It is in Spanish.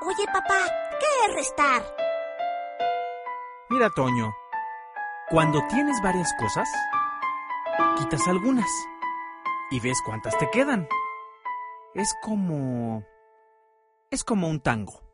Oye, papá, ¿qué es restar? Mira, Toño, cuando tienes varias cosas, quitas algunas y ves cuántas te quedan. Es como un tango.